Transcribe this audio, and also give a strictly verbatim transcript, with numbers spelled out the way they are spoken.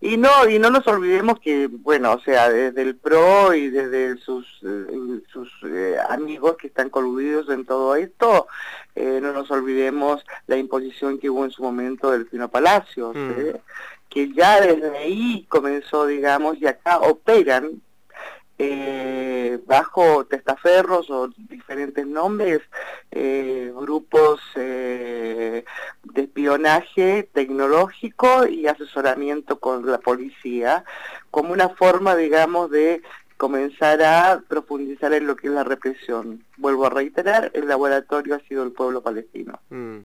Y no, y no nos olvidemos que, bueno, o sea, desde el P R O y desde sus, eh, sus eh, amigos que están coludidos en todo esto, eh, no nos olvidemos la imposición que hubo en su momento del Delfino Palacios, Mm. eh, que ya desde ahí comenzó, digamos, y acá operan eh, bajo testaferros o diferentes nombres, eh, grupos eh, de espionaje tecnológico y asesoramiento con la policía, como una forma, digamos, de comenzar a profundizar en lo que es la represión. Vuelvo a reiterar, el laboratorio ha sido el pueblo palestino. Mm.